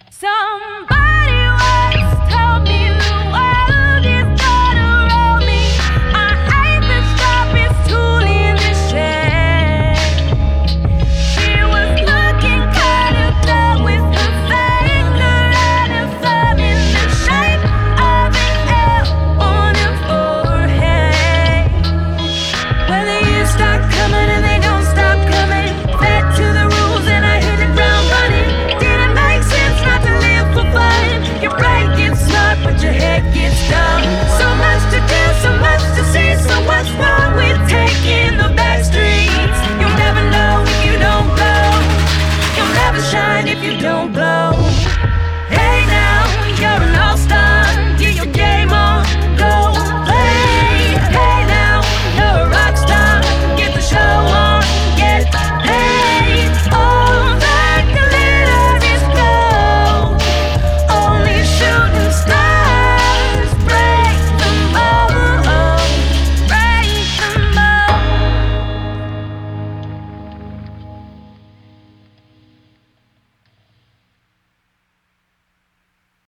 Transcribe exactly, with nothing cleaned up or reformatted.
Somebody once told me the world is gonna roll me. I hate the sharpest tool in the shed. She was looking kind of dull with her finger and her thumb in the shape of an L on her forehead. Well, the years start coming and they don't stop coming. Fed to the rules and I hit the ground running. Didn't make sense not to live for fun. Your brain gets smart but your head gets dumb. So much to do, so much to see. So what's wrong with taking the back streets? You'll never know if you don't go. You'll never shine if you don't glow.